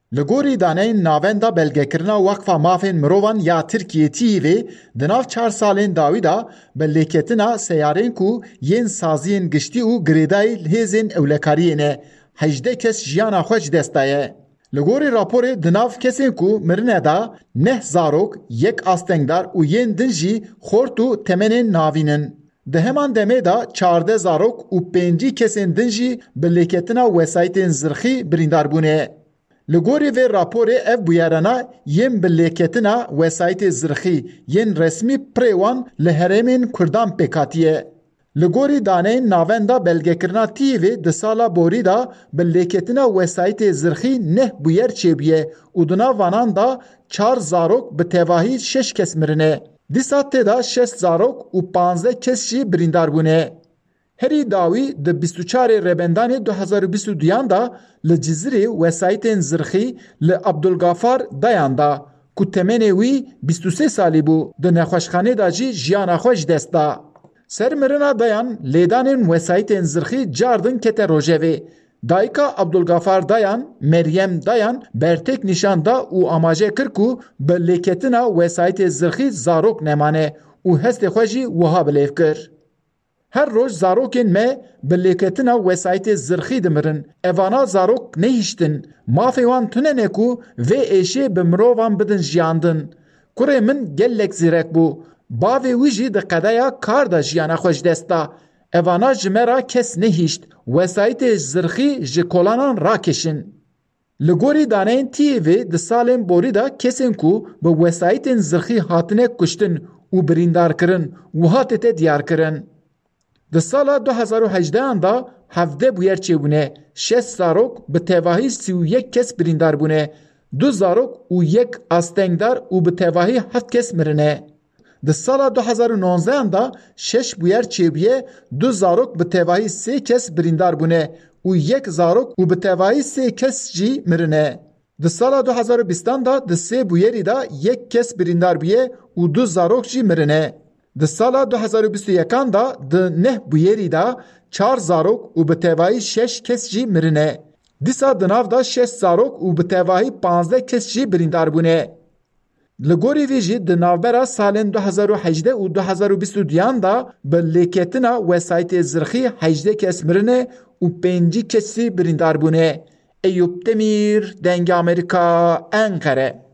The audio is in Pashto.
لگوری دانین ناوندا بلگکرنا وقفا مافین مروان یا ترکیه تیوی دناف 4 سالین داویدا بلکتنا سیارین کو ین سازین گشتی و گریدای لهزین اولکارینه 18 کس جیانا خوش دستایه. لگوری راپور دناف کسین کو مرنه دا 9 زاروک یک آستنگدار و ین دنجی خورتو تمنین ناوینن. ده همان دمه دا 14 زاروک و 5 کسین دنجی بلکتنا وسایتین زرخی بریندار بونه. لگوری و راپور اف بیارنا یم بلیکتنا وسایت زرخی ین رسمی پریوان لحرمین کردان پکاتیه. لگوری دانین ناوندا بلگکرنا تیوی ده سالا بوری دا بلیکتنا وسایت زرخی نه بویر چیبیه و دنا وانان دا 4 زاروک به تواهی 6 کس مرنه. دی ساته دا 6 زاروک و 15 کس شی بریندار بونه. هری داوی د 24 ربندان 2022 دا لجزیره وسایتین زرخی ل عبدالغفار دایان دا کو تمنه وی 23 سالی بو د نخوشخانه دا جی جیانا خوش دست دا. سرمرنا دایان لیدانین وسایتین زرخی جاردن کت روژوی. دایکا عبدالغفار دایان مریم دایان برتک نشان دا و آماجه کرکو به لیکتنا وسایت زرخی زاروک نمانه و هست خوشی وها بلیف کر. هر روز زاروکین ما بلیکتنا وسایت زرخی دمرن. اوانا زاروک نهیشتن. مافیوان تونه نکو و ایشه بمرووان بدن جیاندن. کره من گلک زیرک بو. باوی ویجی ده قدایا کار دا جیانا خوش دستا. اوانا جمرا کس نهیشت. وسایت زرخی جکولانان را کشن. لگوری دانین تیوی ده سالین بوری دا کسین کو به وسایت زرخی هاتنه کشتن و بریندار کرن و هاتت دیار کرن. ده سال 2018 دا 17 بویر چه بونه 6 زاروک به تواهی 31 کس بریندار بونه 2 زاروک و 1 آستنگدار و به تواهی 7 کس مرنه. ده سال 2019 دا 6 بویر چه بیه 2 زاروک به تواهی 3 کس بریندار بونه و 1 زاروک و به تواهی 3 کس جی مرنه. ده سال 2020 دا ده 3 بویری دا 1 کس بریندار بیه و 2 زاروک جی مرنه. ده سال 2021 دا ده 9 بویری دا 4 زاروک و به تواهی 6 کس جی مرنه. دیسا دناف دا 6 زاروک و به تواهی 15 کس جی بریندار بونه. لگوری ویجی دنافبرا سالن 2018 و 2022 دا به لیکتنا وسایت زرخی 18 کس مرنه و 5 کسی بریندار بونه. ایوب دمیر دنگ امریکا انقره.